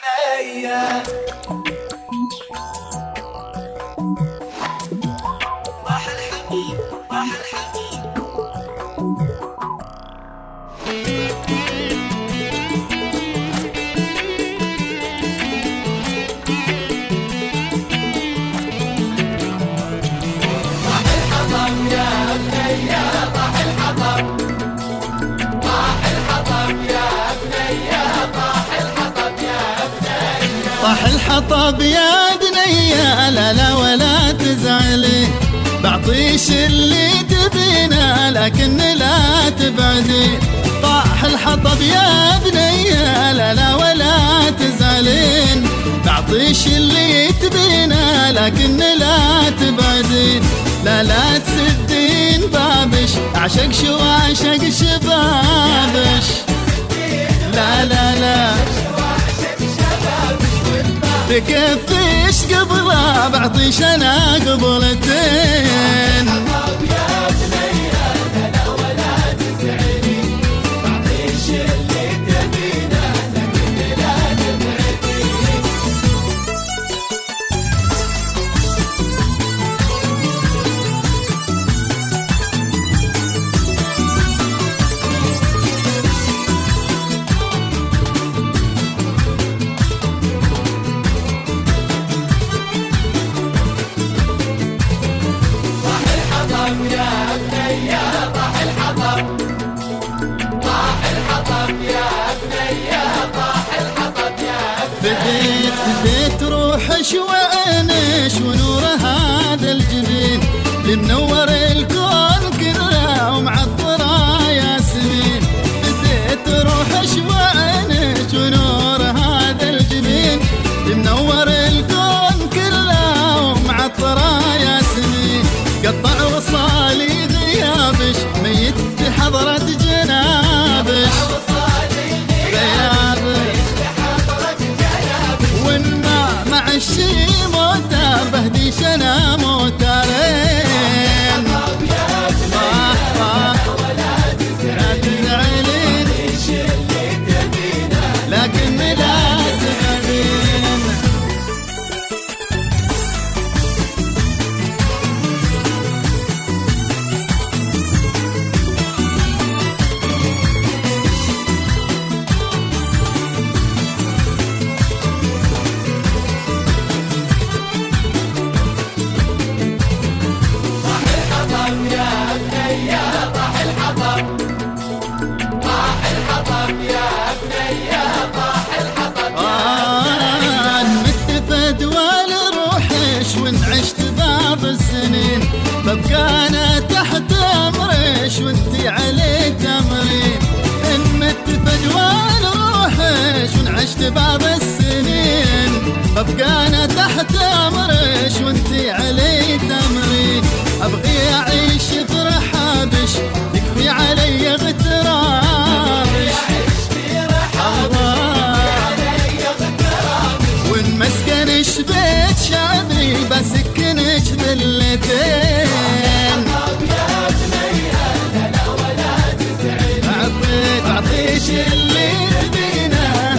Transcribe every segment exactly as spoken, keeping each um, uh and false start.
بنية راح الحبيب راح الحبيب راح الحطب يا بنية راح الحطب راح الحطب يا بنية راح الحطب يا بنية طاح الحطب يا بنية لا لا ولا تزعلي بعطيش اللي تبينه لكن لا تبعدي طاح الحطب يا بنية لا لا ولا تزعلين بعطيش اللي تبينه لكن لا تبعدين لا لا تسدين بابش عشق شو عشق شبابش لا لا لا بكفيش قبله بعطيش انا قبلتين يا بنية طاح الحطب طاح الحطب يا بنية طاح الحطب يا بديت بديت روحش وعينش ونور هذا الجبين لمنور الكون كله ومعطره ياسمين بديت روحش وعينش ونور هذا الجبين لمنور الكون كله ومعطره ياسمين قطع وصالي غيابش ميت بحضرة جنابش غيابش والما مع الشي موتار بهديش انا موتارين طاح طاح لا تزعلين لكن لا تبعدين ببقى انا تحت امرش وانتي علي تمرين ان مت فجوال روحش ونعشت بعض السنين ببقى انا تحت امرش وانتي علي تمرين ابغي اعيش في رحابش يكفي علي اغترابش وان مسكنش بيت شعبي بسكنش ذلتين بعطيش اللي تبينه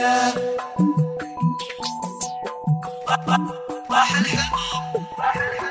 الدنيا. طاح الحطب